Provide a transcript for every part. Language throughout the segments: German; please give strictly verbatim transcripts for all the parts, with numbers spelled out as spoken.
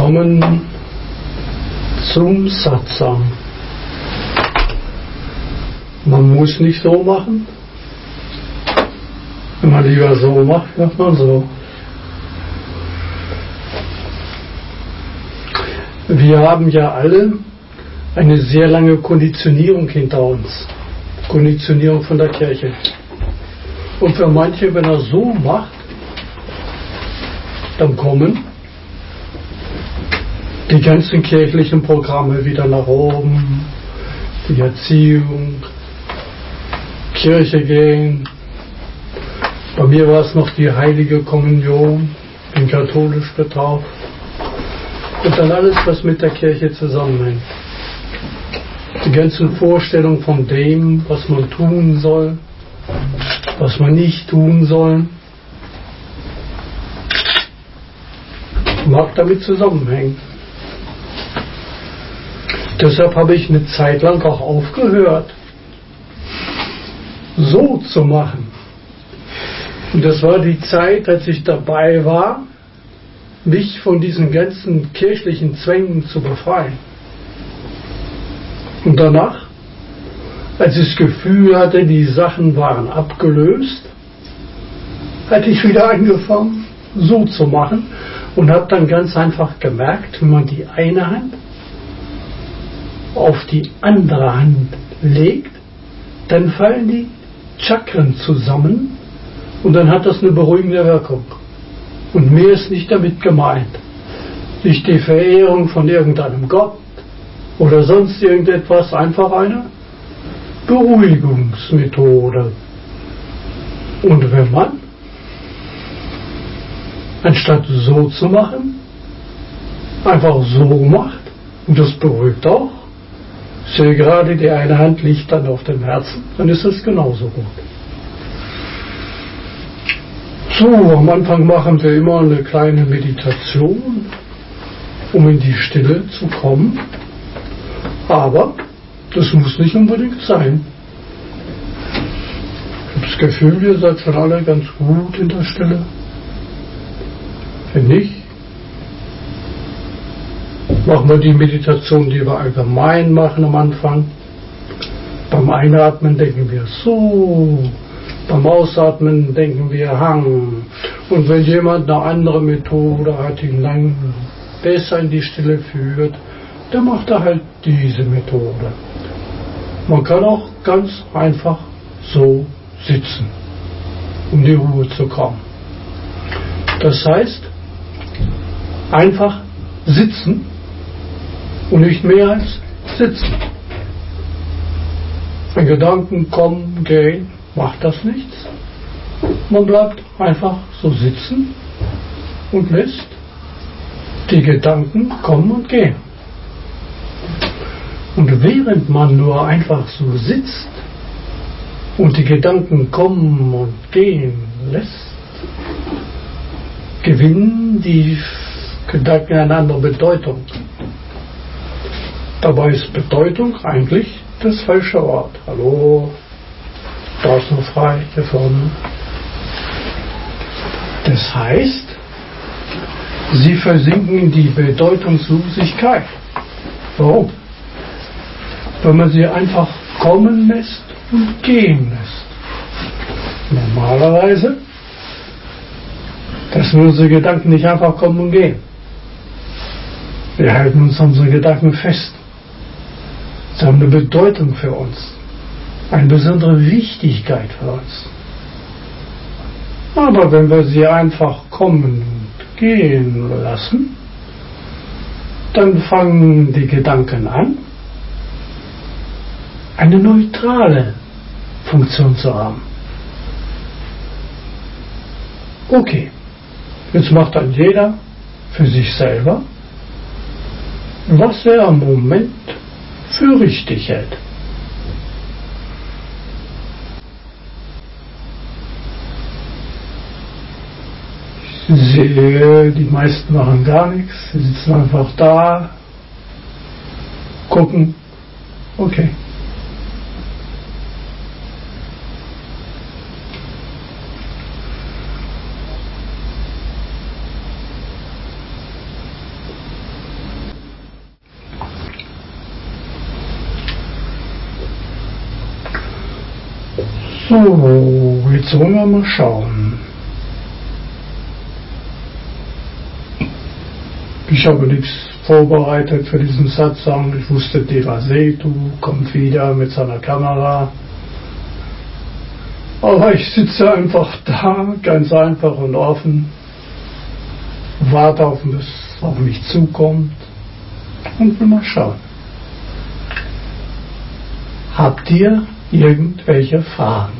Willkommen zum Satsang. Man muss nicht so machen. Wenn man lieber so macht, macht man so. Wir haben ja alle eine sehr lange Konditionierung hinter uns. Konditionierung von der Kirche. Und für manche, wenn er so macht, dann kommen die ganzen kirchlichen Programme wieder nach oben, die Erziehung, Kirche gehen. Bei mir war es noch die heilige Kommunion, bin katholisch getauft. Und dann alles, was mit der Kirche zusammenhängt. Die ganzen Vorstellungen von dem, was man tun soll, was man nicht tun soll, mag damit zusammenhängen. Deshalb habe ich eine Zeit lang auch aufgehört, so zu machen. Und das war die Zeit, als ich dabei war, mich von diesen ganzen kirchlichen Zwängen zu befreien. Und danach, als ich das Gefühl hatte, die Sachen waren abgelöst, hatte ich wieder angefangen, so zu machen und habe dann ganz einfach gemerkt, wenn man die eine Hand auf die andere Hand legt, dann fallen die Chakren zusammen und dann hat das eine beruhigende Wirkung. Und mehr ist nicht damit gemeint. Nicht die Verehrung von irgendeinem Gott oder sonst irgendetwas, einfach eine Beruhigungsmethode. Und wenn man, anstatt so zu machen, einfach so macht, und das beruhigt auch, ich sehe gerade, die eine Hand liegt dann auf dem Herzen, dann ist es genauso gut. So, am Anfang machen wir immer eine kleine Meditation, um in die Stille zu kommen. Aber das muss nicht unbedingt sein. Ich habe das Gefühl, ihr seid schon alle ganz gut in der Stille. Wenn nicht, machen wir die Meditation, die wir allgemein machen am Anfang. Beim Einatmen denken wir so. Beim Ausatmen denken wir Hang. Und wenn jemand eine andere Methode hat, die ihn lang besser in die Stille führt, dann macht er halt diese Methode. Man kann auch ganz einfach so sitzen, um die Ruhe zu kommen. Das heißt, einfach sitzen und nicht mehr als sitzen. Wenn Gedanken kommen, gehen, macht das nichts. Man bleibt einfach so sitzen und lässt die Gedanken kommen und gehen. Und während man nur einfach so sitzt und die Gedanken kommen und gehen lässt, gewinnen die Gedanken eine andere Bedeutung. Dabei ist Bedeutung eigentlich das falsche Wort. Hallo? Da ist noch frei, hier vorne. Das heißt, sie versinken in die Bedeutungslosigkeit. Warum? Wenn man sie einfach kommen lässt und gehen lässt. Normalerweise, dass wir unsere Gedanken nicht einfach kommen und gehen. Wir halten uns unsere Gedanken fest. Sie haben eine Bedeutung für uns. Eine besondere Wichtigkeit für uns. Aber wenn wir sie einfach kommen und gehen lassen, dann fangen die Gedanken an, eine neutrale Funktion zu haben. Okay, jetzt macht dann jeder für sich selber, was er im Moment für richtig hält. Ich sehe, die meisten machen gar nichts, sie sitzen einfach da, gucken, okay. So, jetzt wollen wir mal schauen. Ich habe nichts vorbereitet für diesen Satsang. Ich wusste, Devasetu kommt wieder mit seiner Kamera. Aber ich sitze einfach da, ganz einfach und offen, warte auf, was auf mich zukommt und will mal schauen. Habt ihr irgendwelche Fragen?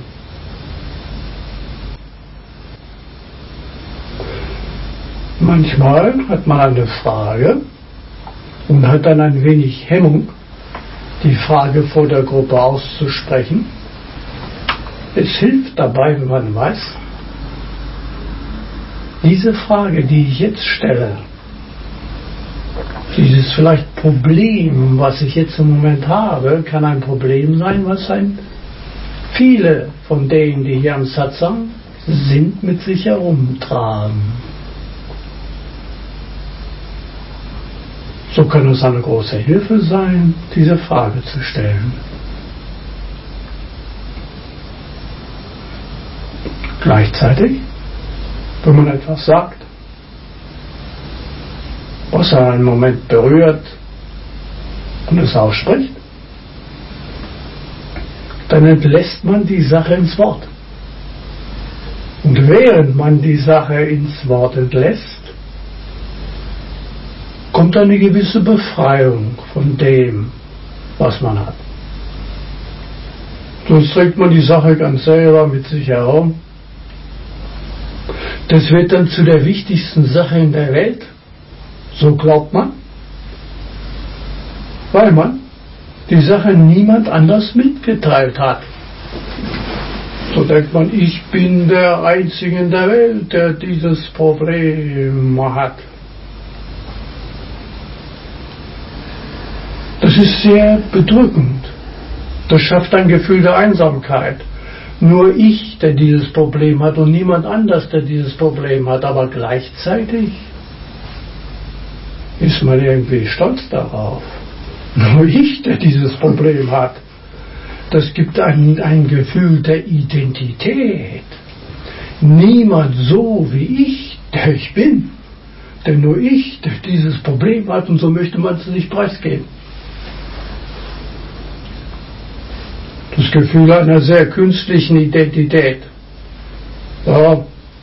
Manchmal hat man eine Frage und hat dann ein wenig Hemmung, die Frage vor der Gruppe auszusprechen. Es hilft dabei, wenn man weiß, diese Frage, die ich jetzt stelle, dieses vielleicht Problem, was ich jetzt im Moment habe, kann ein Problem sein, was ein, viele von denen, die hier am Satsang sind, mit sich herumtragen. So kann es eine große Hilfe sein, diese Frage zu stellen. Gleichzeitig, wenn man etwas sagt, was einen Moment berührt und es ausspricht, dann entlässt man die Sache ins Wort. Und während man die Sache ins Wort entlässt, kommt eine gewisse Befreiung von dem, was man hat. Sonst trägt man die Sache ganz selber mit sich herum. Das wird dann zu der wichtigsten Sache in der Welt, so glaubt man, weil man die Sache niemand anders mitgeteilt hat. So denkt man, ich bin der Einzige in der Welt, der dieses Problem hat. Das ist sehr bedrückend. Das schafft ein Gefühl der Einsamkeit. Nur ich, der dieses Problem hat und niemand anders, der dieses Problem hat, aber gleichzeitig ist man irgendwie stolz darauf. Nur ich, der dieses Problem hat. Das gibt ein, ein Gefühl der Identität. Niemand so wie ich, der ich bin. Denn nur ich, der dieses Problem hat, und so möchte man es nicht preisgeben. Das Gefühl einer sehr künstlichen Identität. Ja,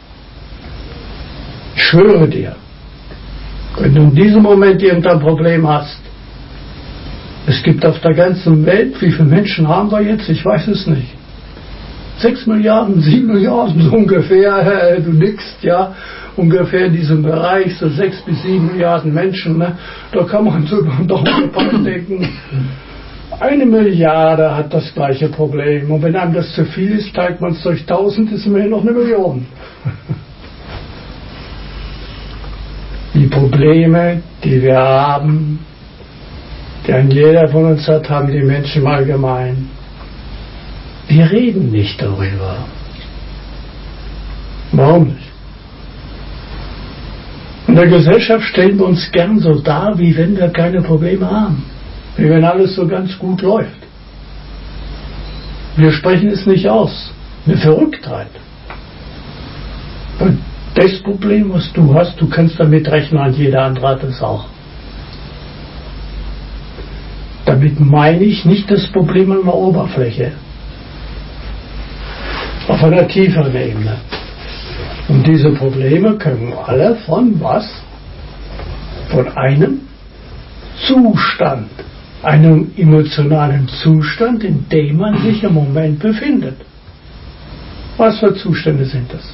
ich schwöre dir, wenn du in diesem Moment irgendein Problem hast, es gibt auf der ganzen Welt, wie viele Menschen haben wir jetzt? Ich weiß es nicht. Sechs Milliarden, sieben Milliarden so ungefähr, du nickst, ja, ungefähr in diesem Bereich, so sechs bis sieben Milliarden Menschen, ne? Da kann man so über den denken. Eine Milliarde hat das gleiche Problem. Und wenn einem das zu viel ist, teilt man es durch tausend, ist immerhin noch eine Million. Die Probleme, die wir haben, die ein jeder von uns hat, haben die Menschen im Allgemeinen. Wir reden nicht darüber. Warum nicht? In der Gesellschaft stellen wir uns gern so dar, wie wenn wir keine Probleme haben. Wie wenn alles so ganz gut läuft. Wir sprechen es nicht aus. Eine Verrücktheit. Und das Problem, was du hast, du kannst damit rechnen, und jeder andere hat es auch. Damit meine ich nicht das Problem an der Oberfläche. Auf einer tieferen Ebene. Und diese Probleme können alle von was? Von einem Zustand. Einem emotionalen Zustand, in dem man sich im Moment befindet. Was für Zustände sind das?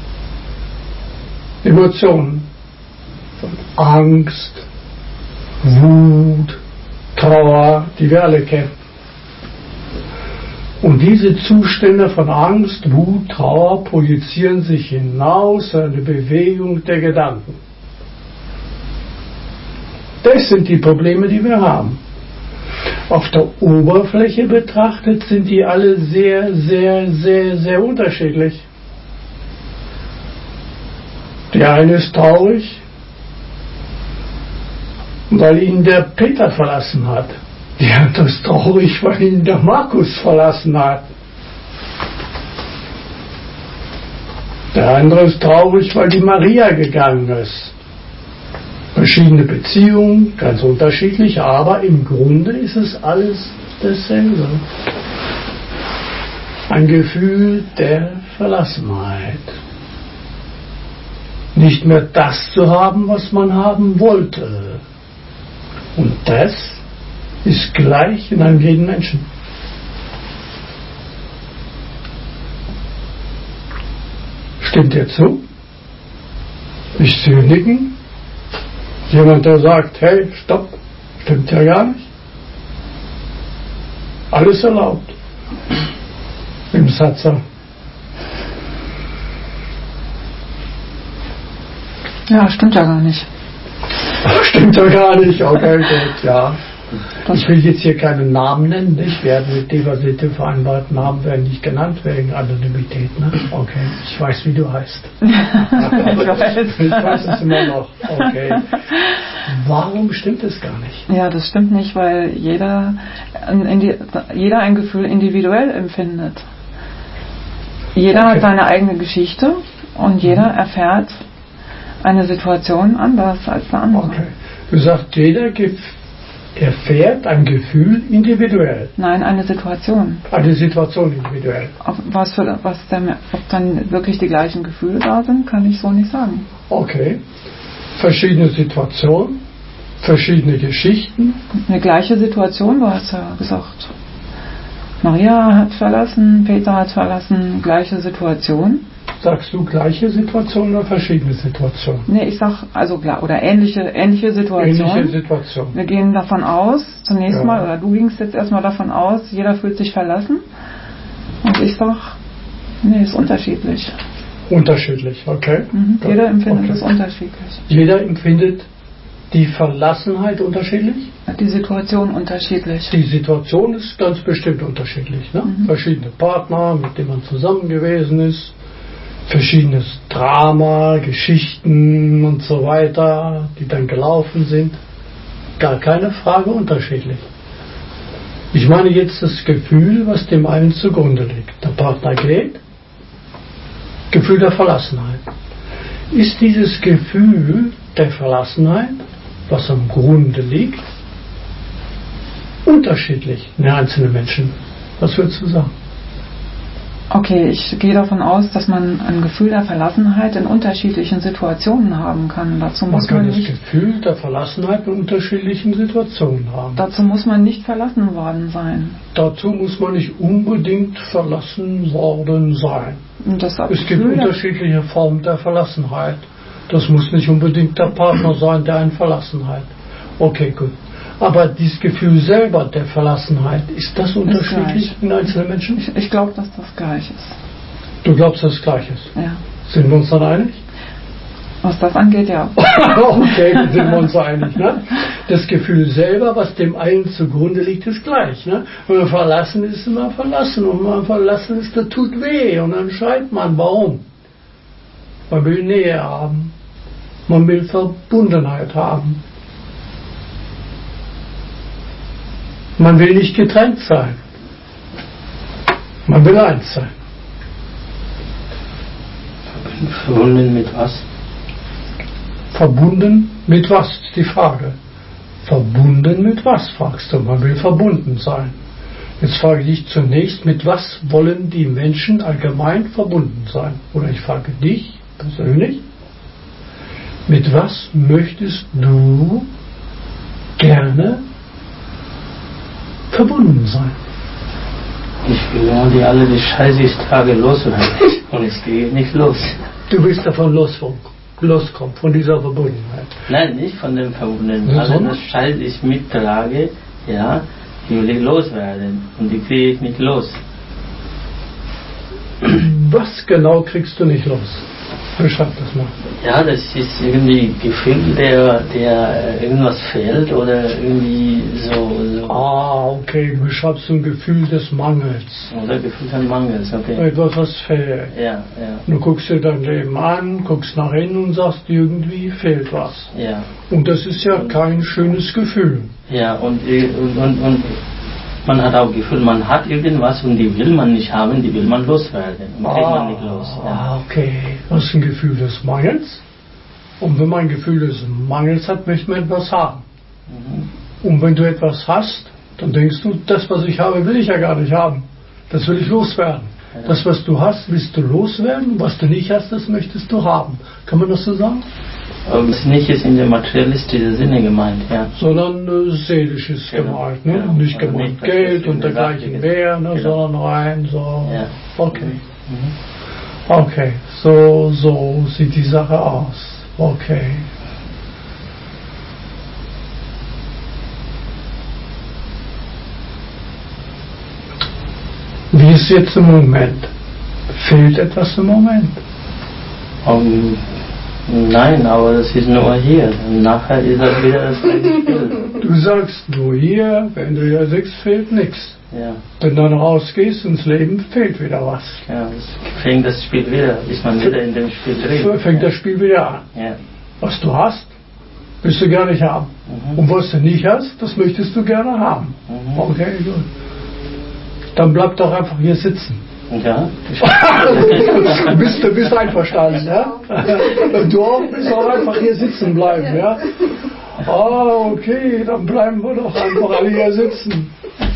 Emotionen von Angst, Wut, Trauer, die wir alle kennen. Und diese Zustände von Angst, Wut, Trauer projizieren sich hinaus in eine Bewegung der Gedanken. Das sind die Probleme, die wir haben. Auf der Oberfläche betrachtet sind die alle sehr, sehr, sehr, sehr unterschiedlich. Der eine ist traurig, weil ihn der Peter verlassen hat. Der andere ist traurig, weil ihn der Markus verlassen hat. Der andere ist traurig, weil die Maria gegangen ist. Verschiedene Beziehungen, ganz unterschiedlich, aber im Grunde ist es alles dasselbe. Ein Gefühl der Verlassenheit. Nicht mehr das zu haben, was man haben wollte. Und das ist gleich in einem jeden Menschen. Stimmt dir zu? Ich sehe nicken. Jemand, der sagt, hey, stopp, stimmt ja gar nicht. Alles erlaubt. Im Satzer. Ja, stimmt ja gar nicht. Stimmt ja gar nicht, okay, gut, ja. Ich will jetzt hier keinen Namen nennen, nicht? Werden mit Diversität vereinbart, Namen werden nicht genannt wegen Anonymität, ne? Okay, ich weiß, wie du heißt. ich weiß. Ich weiß es immer noch, okay. Warum stimmt es gar nicht? Ja, das stimmt nicht, weil jeder, jeder ein Gefühl individuell empfindet. Jeder okay. hat seine eigene Geschichte und jeder mhm. erfährt eine Situation anders als der andere. Okay. Du sagst, jeder gibt erfährt ein Gefühl individuell. Nein, eine Situation. Eine Situation individuell. Auf was für, was der, ob dann wirklich die gleichen Gefühle da sind, kann ich so nicht sagen. Okay. Verschiedene Situationen, verschiedene Geschichten. Eine gleiche Situation, du hast ja gesagt. Maria hat verlassen, Peter hat verlassen, gleiche Situation. Sagst du gleiche Situation oder verschiedene Situationen? Nee, ich sag also klar, oder ähnliche, ähnliche Situation. Ähnliche Situation. Wir gehen davon aus, zunächst ja. mal, oder du gingst jetzt erstmal davon aus, jeder fühlt sich verlassen. Und ich sag, nee, ist unterschiedlich. Unterschiedlich, okay. Mhm. Jeder empfindet es okay. unterschiedlich. Jeder empfindet die Verlassenheit unterschiedlich? Die Situation unterschiedlich. Die Situation ist ganz bestimmt unterschiedlich. Ne? Mhm. Verschiedene Partner, mit denen man zusammen gewesen ist. Verschiedenes Drama, Geschichten und so weiter, die dann gelaufen sind. Gar keine Frage unterschiedlich. Ich meine jetzt das Gefühl, was dem einen zugrunde liegt. Der Partner geht, Gefühl der Verlassenheit. Ist dieses Gefühl der Verlassenheit, was am Grunde liegt, unterschiedlich in einzelnen Menschen? Was würdest du sagen? Okay, ich gehe davon aus, dass man ein Gefühl der Verlassenheit in unterschiedlichen Situationen haben kann. Dazu muss man kann man das nicht, Gefühl der Verlassenheit in unterschiedlichen Situationen haben. Dazu muss man nicht verlassen worden sein. Dazu muss man nicht unbedingt verlassen worden sein. Und das es gibt unterschiedliche Formen der Verlassenheit. Das muss nicht unbedingt der Partner sein, der einen verlassen hat. Okay, gut. Aber dieses Gefühl selber der Verlassenheit, ist das unterschiedlich in einzelnen Menschen? Ich, ich glaube, dass das gleich ist. Du glaubst, dass es gleich ist? Ja. Sind wir uns dann einig? Was das angeht, ja. Okay, dann sind wir uns einig. Ne? Das Gefühl selber, was dem einen zugrunde liegt, ist gleich. Ne? Wenn man verlassen ist, ist man verlassen. Und wenn man verlassen ist, das tut weh. Und dann schreit man, warum? Man will Nähe haben. Man will Verbundenheit haben. Man will nicht getrennt sein. Man will eins sein. Verbunden mit was? Verbunden mit was, ist die Frage. Verbunden mit was, fragst du. Man will verbunden sein. Jetzt frage ich dich zunächst, mit was wollen die Menschen allgemein verbunden sein? Oder ich frage dich persönlich, mit was möchtest du gerne verbunden sein? Ich will nur die alle die Scheiße ich trage loswerden und es geht nicht los. Du willst davon loskommen, loskommen, von dieser Verbundenheit? Nein, nicht von dem Verbundenen. Ja, also das Scheiße ich mittrage, ja, die will ich loswerden und die kriege ich nicht los. Was genau kriegst du nicht los? Beschreib das mal. Ja, das ist irgendwie Gefühl, der, der irgendwas fehlt oder irgendwie so, so. Ah, okay, du beschreibst so ein Gefühl des Mangels. Oder Gefühl des Mangels, okay. Etwas, was fehlt. Ja, ja. Du guckst dir dein Leben an, guckst nach innen und sagst, irgendwie fehlt was. Ja. Und das ist ja und, kein schönes Gefühl. Ja, und, und, und, und Man hat auch Gefühl, man hat irgendwas und die will man nicht haben, die will man loswerden. Und kriegt ah, man nicht los. Ja. Ah, okay. Das ist ein Gefühl des Mangels. Und wenn man ein Gefühl des Mangels hat, möchte man etwas haben. Mhm. Und wenn du etwas hast, dann denkst du, das, was ich habe, will ich ja gar nicht haben. Das will ich loswerden. Ja. Das, was du hast, willst du loswerden. Was du nicht hast, das möchtest du haben. Kann man das so sagen? Aber es ist nicht jetzt in der materialistischen Sinne gemeint, ja. Sondern äh, seelisch ist genau, gemeint, ne? Genau. Nicht Also gemeint nicht, Geld und dergleichen mehr, ne? Genau. Sondern rein so. Ja. Okay. Mhm. Okay, so, so sieht die Sache aus. Okay. Wie ist jetzt im Moment? Fehlt etwas im Moment? Um, nein, aber das ist nur hier. Nachher ist das wieder das gleiche Spiel. Du sagst nur hier, wenn du hier sitzt, fehlt nichts. Ja. Wenn du dann rausgehst ins Leben, fehlt wieder was. Ja, es fängt das Spiel wieder, ist man wieder in dem Spiel drin. Fängt ja. das Spiel wieder an. Ja. Was du hast, willst du gar nicht haben. Mhm. Und was du nicht hast, das möchtest du gerne haben. Mhm. Okay, gut. Dann bleib doch einfach hier sitzen. Ja. du, bist, du bist einverstanden, ja? Du auch bist auch einfach hier sitzen bleiben, ja? Ah, okay, dann bleiben wir doch einfach alle hier sitzen.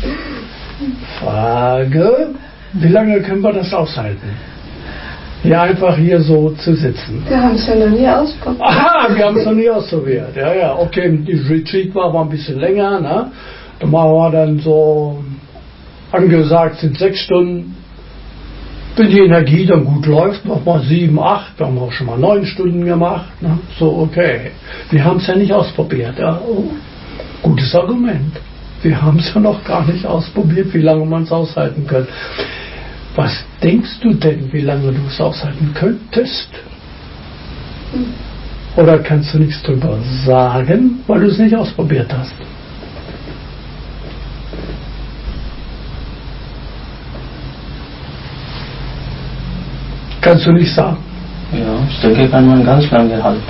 Frage, wie lange können wir das aushalten? Hier einfach hier so zu sitzen. Wir haben es ja noch nie ausprobiert. Aha, wir haben es noch nie ausprobiert. Ja, ja, okay, die Retreat war aber ein bisschen länger, ne? Da machen wir dann so, angesagt sind sechs Stunden. Wenn die Energie dann gut läuft, nochmal sieben, acht, wir haben auch schon mal neun Stunden gemacht. Ne? So, okay. Wir haben es ja nicht ausprobiert. Ja? Oh, gutes Argument. Wir haben es ja noch gar nicht ausprobiert, wie lange man es aushalten kann. Was denkst du denn, wie lange du es aushalten könntest? Oder kannst du nichts drüber sagen, weil du es nicht ausprobiert hast? Kannst du nicht sagen? Ja, ich denke, kann man ganz lange halten.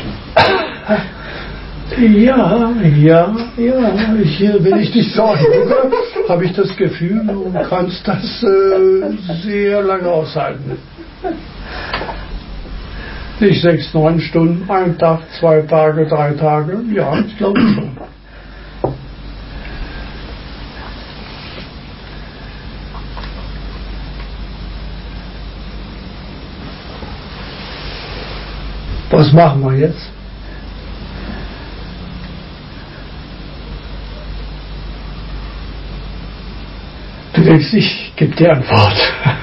Ja, ja, ja. Hier, wenn ich dich so angucke, habe ich das Gefühl, du kannst das äh, sehr lange aushalten. Nicht sechs, neun Stunden, ein Tag, zwei Tage, drei Tage. Ja, ich glaube schon. Was machen wir jetzt? Du denkst, ich gebe dir Antwort.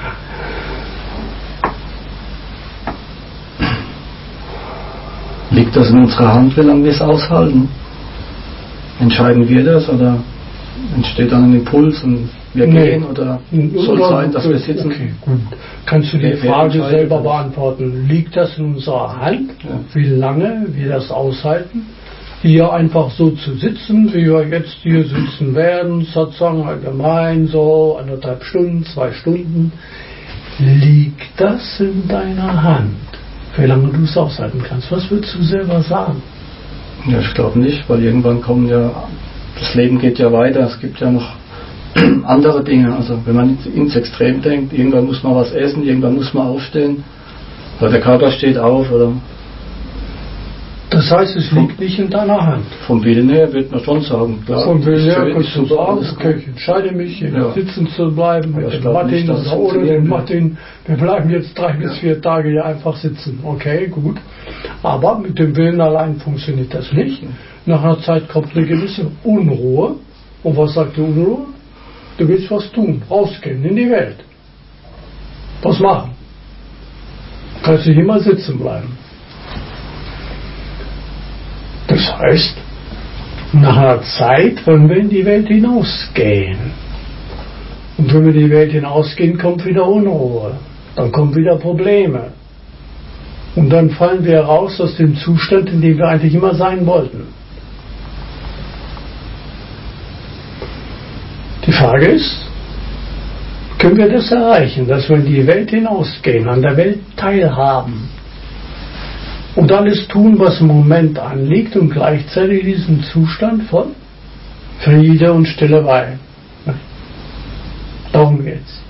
Liegt das in unserer Hand, wie lange wir es aushalten? Entscheiden wir das oder entsteht dann ein Impuls und wir nee. gehen oder soll es sein, dass wir sitzen? Okay, gut. Kannst du die Frage selber beantworten? Liegt das in unserer Hand, ja. wie lange wir das aushalten? Hier einfach so zu sitzen, wie wir jetzt hier sitzen werden, sozusagen allgemein so anderthalb Stunden, zwei Stunden. Liegt das in deiner Hand, wie lange du es aushalten kannst? Was würdest du selber sagen? Ja, ich glaube nicht, weil irgendwann kommen ja, das Leben geht ja weiter, es gibt ja noch andere Dinge. Also wenn man ins Extrem denkt, irgendwann muss man was essen, irgendwann muss man aufstehen, weil der Körper steht auf. Oder das heißt, es liegt vom, nicht in deiner Hand. Vom Willen her wird man schon sagen, klar. Vom Willen her kannst du sagen, okay, ich entscheide mich, hier ja. sitzen zu bleiben mit dem Martin nicht, oder ohne den Martin. Wir bleiben jetzt drei ja. bis vier Tage hier einfach sitzen. Okay, gut. Aber mit dem Willen allein funktioniert das nicht. Nach einer Zeit kommt eine gewisse Unruhe. Und was sagt die Unruhe? Du willst was tun, rausgehen in die Welt. Was machen? Du kannst nicht immer sitzen bleiben. Das heißt, nach einer Zeit wollen wir in die Welt hinausgehen. Und wenn wir in die Welt hinausgehen, kommt wieder Unruhe. Dann kommen wieder Probleme. Und dann fallen wir raus aus dem Zustand, in dem wir eigentlich immer sein wollten. Die Frage ist, können wir das erreichen, dass wir in die Welt hinausgehen, an der Welt teilhaben und alles tun, was im Moment anliegt und gleichzeitig diesen Zustand von Friede und Stille weilen. Darum geht's.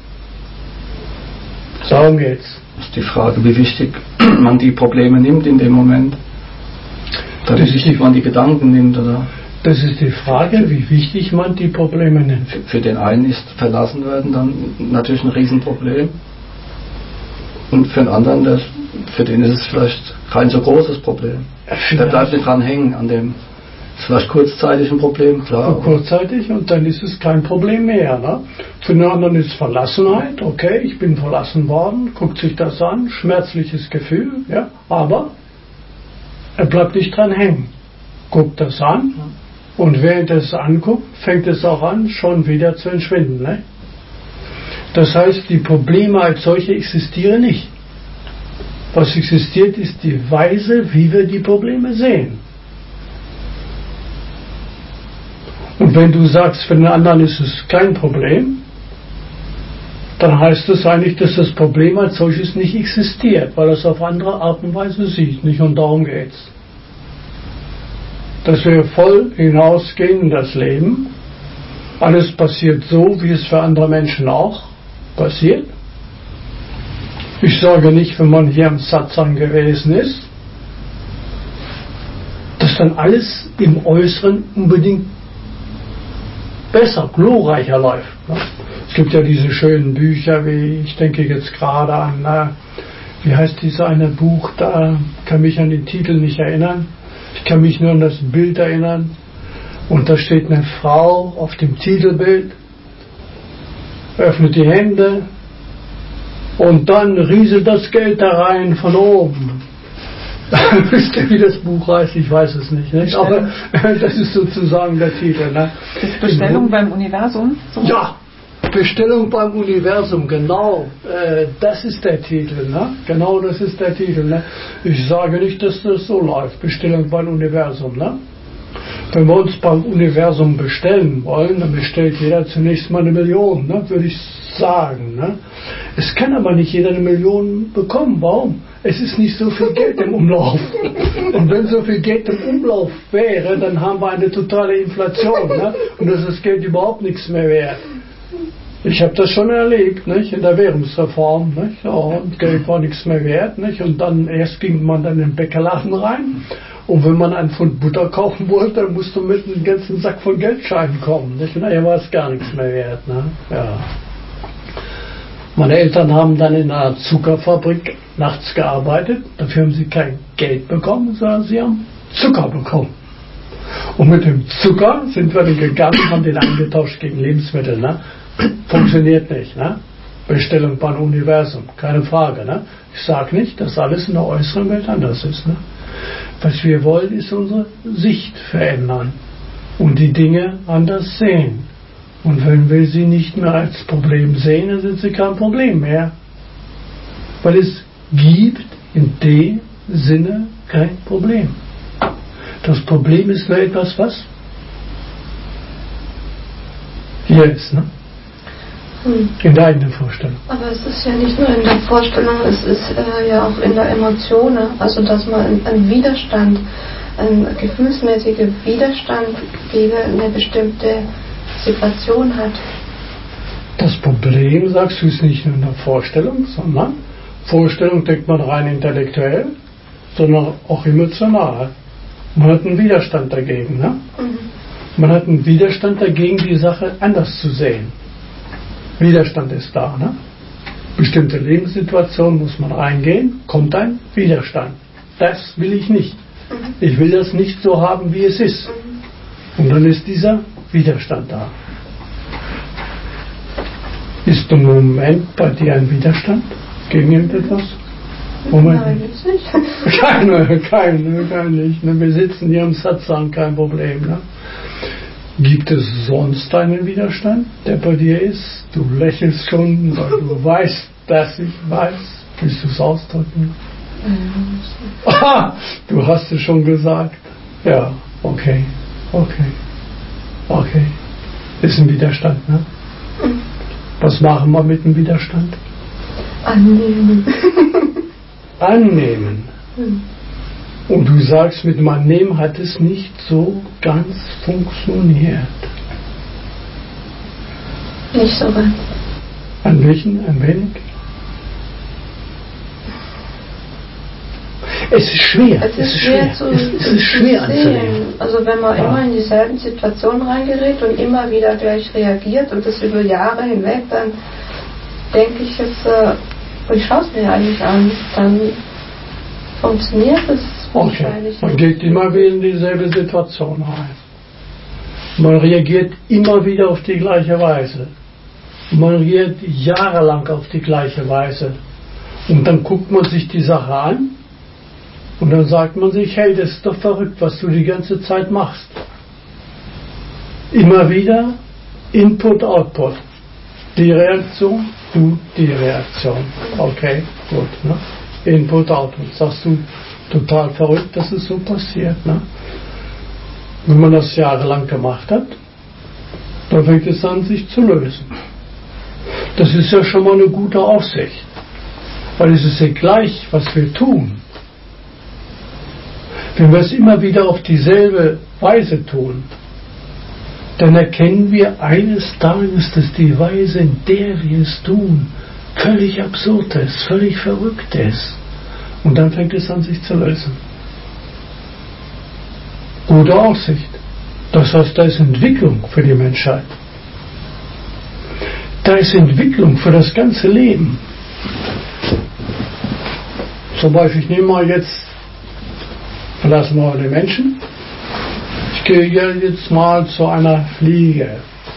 Darum geht's. Das ist die Frage, wie wichtig man die Probleme nimmt in dem Moment. Oder wie wichtig man die Gedanken nimmt, oder? Das ist die Frage, wie wichtig man die Probleme nimmt. Für, für den einen ist verlassen werden dann natürlich ein Riesenproblem. Und für den anderen, das, für den ist es vielleicht kein so großes Problem. Der bleibt nicht dran hängen an dem. Ist vielleicht kurzzeitig ein Problem, klar. Kurzzeitig und dann ist es kein Problem mehr. Ne? Für den anderen ist Verlassenheit, okay, ich bin verlassen worden, guckt sich das an, schmerzliches Gefühl, ja, aber er bleibt nicht dran hängen. Guckt das an und während er es anguckt, fängt es auch an, schon wieder zu entschwinden. Ne? Das heißt, die Probleme als solche existieren nicht. Was existiert, ist die Weise, wie wir die Probleme sehen. Und wenn du sagst, für den anderen ist es kein Problem, dann heißt es eigentlich, dass das Problem als solches nicht existiert, weil er es auf andere Art und Weise sieht. Nicht und darum geht's. Dass wir voll hinausgehen in das Leben. Alles passiert so, wie es für andere Menschen auch passiert. Ich sage nicht, wenn man hier im Satsang gewesen ist, dass dann alles im Äußeren unbedingt besser, glorreicher läuft. Ne? Es gibt ja diese schönen Bücher, wie ich denke jetzt gerade an, äh, wie heißt dieses eine Buch, da kann mich an den Titel nicht erinnern. Ich kann mich nur an das Bild erinnern. Und da steht eine Frau auf dem Titelbild, öffnet die Hände und dann rieselt das Geld da rein von oben. Wisst ihr, wie das Buch heißt? Ich weiß es nicht. nicht? Aber das ist sozusagen der Titel. Ne? Ist Bestellung beim Universum? So? Ja, Bestellung beim Universum, genau. Äh, das ist der Titel. Ne? Genau, das ist der Titel. Ne? Ich sage nicht, dass das so läuft. Bestellung beim Universum. Ne? Wenn wir uns beim Universum bestellen wollen, dann bestellt jeder zunächst mal eine Million, ne? Würde ich sagen. Ne? Es kann aber nicht jeder eine Million bekommen. Warum? Es ist nicht so viel Geld im Umlauf. Und wenn so viel Geld im Umlauf wäre, dann haben wir eine totale Inflation. Ne? Und dann ist das Geld überhaupt nichts mehr wert. Ich habe das schon erlebt, nicht? In der Währungsreform. Nicht? Ja, und Geld war nichts mehr wert. Nicht? Und dann erst ging man dann in den Bäckerladen rein. Und wenn man einen Pfund Butter kaufen wollte, dann musste man mit einem ganzen Sack von Geldscheinen kommen. Nicht? Und daher war es gar nichts mehr wert. Ne? Ja. Meine Eltern haben dann in einer Zuckerfabrik nachts gearbeitet. Dafür haben sie kein Geld bekommen, sondern sie haben Zucker bekommen. Und mit dem Zucker sind wir dann gegangen, haben den eingetauscht gegen Lebensmittel. Ne? Funktioniert nicht. Ne? Bestellung beim Universum, keine Frage. Ne? Ich sage nicht, dass alles in der äußeren Welt anders ist. Ne? Was wir wollen, ist unsere Sicht verändern und die Dinge anders sehen. Und wenn wir sie nicht mehr als Problem sehen, dann sind sie kein Problem mehr. Weil es gibt in dem Sinne kein Problem. Das Problem ist nur etwas, was hier ist, ne? Hm. In der eigenen Vorstellung. Aber es ist ja nicht nur in der Vorstellung, es ist äh, ja auch in der Emotion, ne? Also dass man einen Widerstand, einen gefühlsmäßigen Widerstand gegen eine bestimmte Situation hat. Das Problem, sagst du, ist nicht nur in der Vorstellung, sondern Vorstellung denkt man rein intellektuell, sondern auch emotional. Man hat einen Widerstand dagegen. Ne? Mhm. Man hat einen Widerstand dagegen, die Sache anders zu sehen. Widerstand ist da. Ne? Bestimmte Lebenssituationen muss man eingehen, kommt ein Widerstand. Das will ich nicht. Mhm. Ich will das nicht so haben, wie es ist. Mhm. Und dann ist dieser Widerstand da. Ist im Moment bei dir ein Widerstand gegen irgendetwas? Moment. Nein, jetzt nicht. Keine, keine, keine nicht. Ne? Wir sitzen hier im Satsang, kein Problem. Ne? Gibt es sonst einen Widerstand, der bei dir ist? Du lächelst schon, weil du weißt, dass ich weiß. Willst du es ausdrücken? Mhm. Aha, du hast es schon gesagt. Ja, okay, okay, okay. Ist ein Widerstand, ne? Mhm. Was machen wir mit dem Widerstand? Annehmen. Annehmen. Mhm. Und du sagst, mit dem Annehmen hat es nicht so ganz funktioniert. Nicht so ganz. Ein bisschen, ein wenig. Es ist schwer. Es ist, es ist schwer, schwer, zu, es, es ist schwer zu sehen. Also wenn man ja. immer in dieselben Situationen reingerät und immer wieder gleich reagiert und das über Jahre hinweg, dann denke ich jetzt, äh, ich schaue es mir eigentlich an, dann funktioniert es okay. wahrscheinlich. Man geht immer wieder in dieselbe Situation rein. Man reagiert immer wieder auf die gleiche Weise. Man reagiert jahrelang auf die gleiche Weise. Und dann guckt man sich die Sache an und dann sagt man sich, hey, das ist doch verrückt, was du die ganze Zeit machst. Immer wieder Input, Output. Die Reaktion, du die Reaktion. Okay, gut. Ne? Input, Output. Sagst du, total verrückt, dass es so passiert. Ne? Wenn man das jahrelang gemacht hat, dann fängt es an, sich zu lösen. Das ist ja schon mal eine gute Aussicht. Weil es ist ja gleich, was wir tun. Wenn wir es immer wieder auf dieselbe Weise tun, dann erkennen wir eines Tages, dass die Weise, in der wir es tun, völlig absurd ist, völlig verrückt ist. Und dann fängt es an, sich zu lösen. Gute Aussicht. Das heißt, da ist Entwicklung für die Menschheit. Da ist Entwicklung für das ganze Leben. Zum Beispiel, ich nehme mal jetzt, verlassen wir mal den Menschen. Ich gehe jetzt mal zu einer Fliege.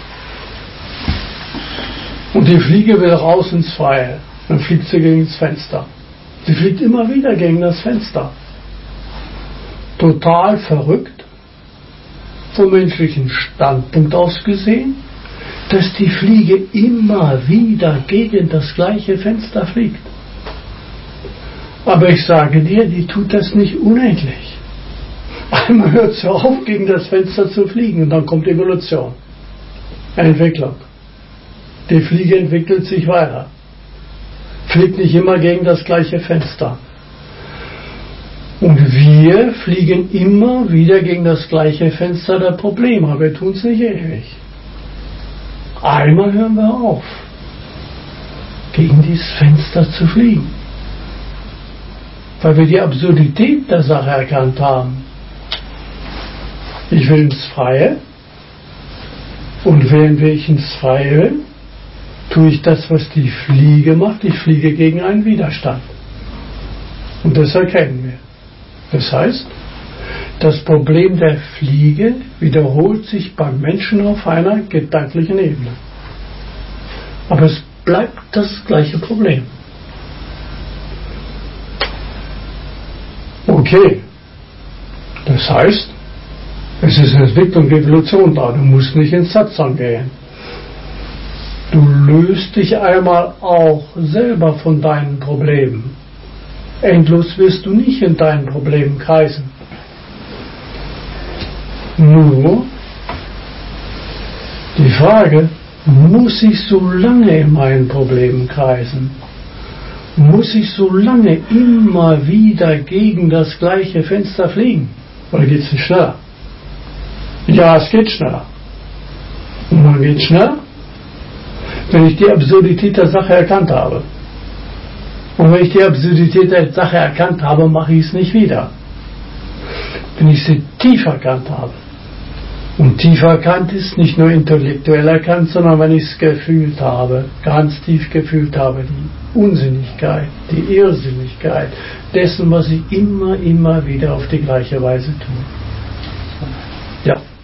Und die Fliege will raus ins Freie. Dann fliegt sie gegen das Fenster. Sie fliegt immer wieder gegen das Fenster. Total verrückt, vom menschlichen Standpunkt aus gesehen, dass die Fliege immer wieder gegen das gleiche Fenster fliegt. Aber ich sage dir, die tut das nicht unendlich. Einmal hört sie auf, gegen das Fenster zu fliegen und dann kommt Evolution, Entwicklung. Die Fliege entwickelt sich weiter, fliegt nicht immer gegen das gleiche Fenster. Und wir fliegen immer wieder gegen das gleiche Fenster der Probleme, aber wir tun es nicht ewig. Einmal hören wir auf, gegen dieses Fenster zu fliegen, weil wir die Absurdität der Sache erkannt haben. Ich will ins Freie, und während ich ins Freie will, tue ich das, was die Fliege macht. Ich fliege gegen einen Widerstand. Und das erkennen wir. Das heißt, das Problem der Fliege wiederholt sich beim Menschen auf einer gedanklichen Ebene. Aber es bleibt das gleiche Problem. Okay, das heißt, es ist eine Entwicklung, die Evolution da. Du musst nicht ins Satsang gehen. Du löst dich einmal auch selber von deinen Problemen. Endlos wirst du nicht in deinen Problemen kreisen. Nur die Frage, muss ich so lange in meinen Problemen kreisen? Muss ich so lange immer wieder gegen das gleiche Fenster fliegen? Oder geht es nicht schneller? Ja, es geht schneller. Und wann geht es schneller? Wenn ich die Absurdität der Sache erkannt habe. Und wenn ich die Absurdität der Sache erkannt habe, mache ich es nicht wieder. Wenn ich sie tief erkannt habe. Und tief erkannt ist nicht nur intellektuell erkannt, sondern wenn ich es gefühlt habe, ganz tief gefühlt habe, die Unsinnigkeit, die Irrsinnigkeit dessen, was ich immer, immer wieder auf die gleiche Weise tue. Ja.